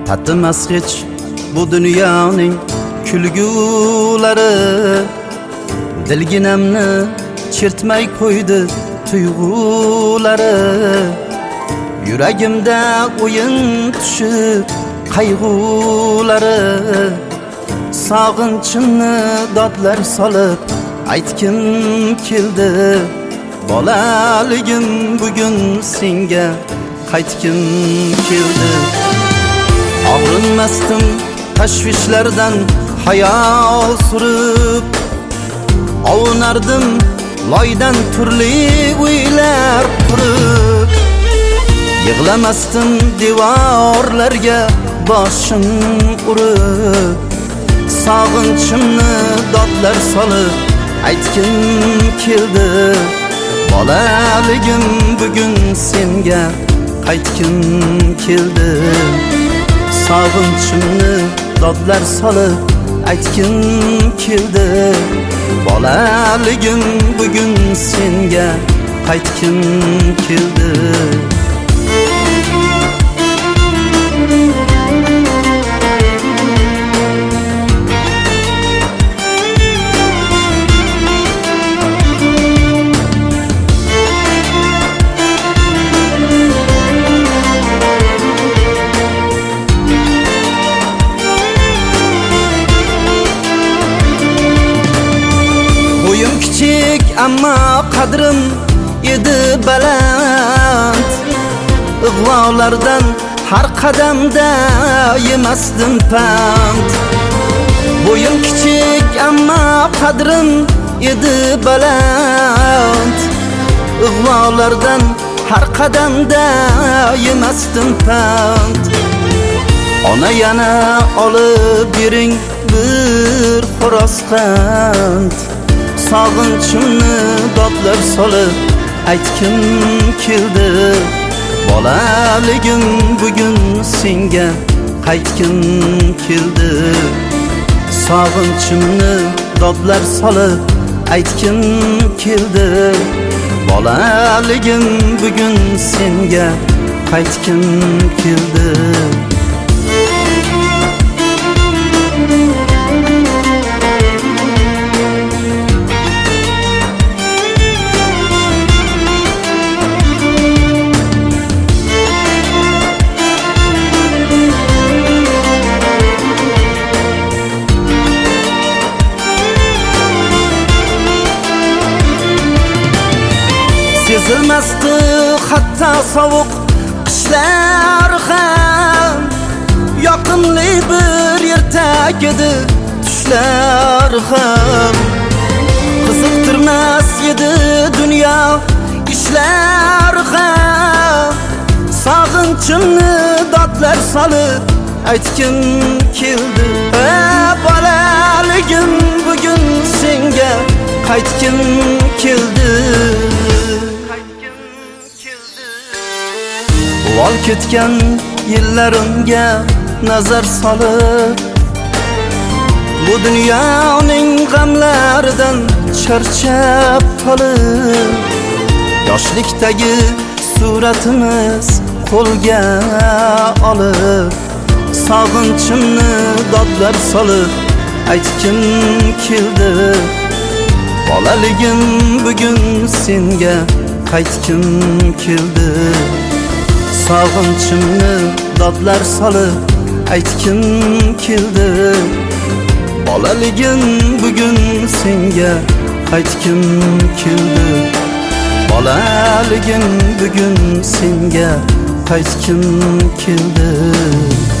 tatimas hech bu dunyoning kulgulari. Dilginamni chertmay qo'ydi tuyg'ulari. Yuragimda o'yin tushib qayg'ulari. Sog'inchimni dodlar solib aytgim keldi. Bolaligim bugun senga qaytgim keldi. Og'rinmasdim tashvishlardan hayol surib, ovunardim loydan turli uylar qurib. Yig'lamasdim devorlarga boshim urib, sog'inchimni dodlar solib aytgim keldi. Bolaligim bugun senga qaytgim keldi. Sog'inchimni dodlar solib aytgim keldi. Bolaligim bugun senga qaytgim keldi. Boyum kichik ammo qadrim edi baland. Ig'volardan har qadamda yemasdim pand. Boyum kichik ammo qadrim edi baland. Ig'volardan har qadamda yemasdim pand. Ona yana olib bering bir xo'roz qand. Sog'inchimni dodlar solib aytgim keldi. Bolaligim bugun senga qaytgim keldi. Sog'inchimni dodlar solib aytgim keldi. Bolaligim bugun senga qaytgim keldi. Sezilmasdi hatta sovuq qishlar ham. Yoqimli bir ertak edi tushlar ham. Qiziqtirmas edi dunyo ishlar ham. Sog'inchimni dodlar solib aytgim keldi. Bolaligim bugun senga qaytgim keldi. Ol ketgan yillarimga nazar solib, bu dunyoning g'amlaridan charchab qolib, yoshlikdagi suratimiz qo'lga olib, sog'inchimni dodlar solib aytgim keldi. Bolaligim bugun senga qaytgim keldi. Sog'inchimni dodlar solib aytgim keldi. Bolaligim bugun senga qaytgim keldi. Bolaligim bugun senga qaytgim keldi.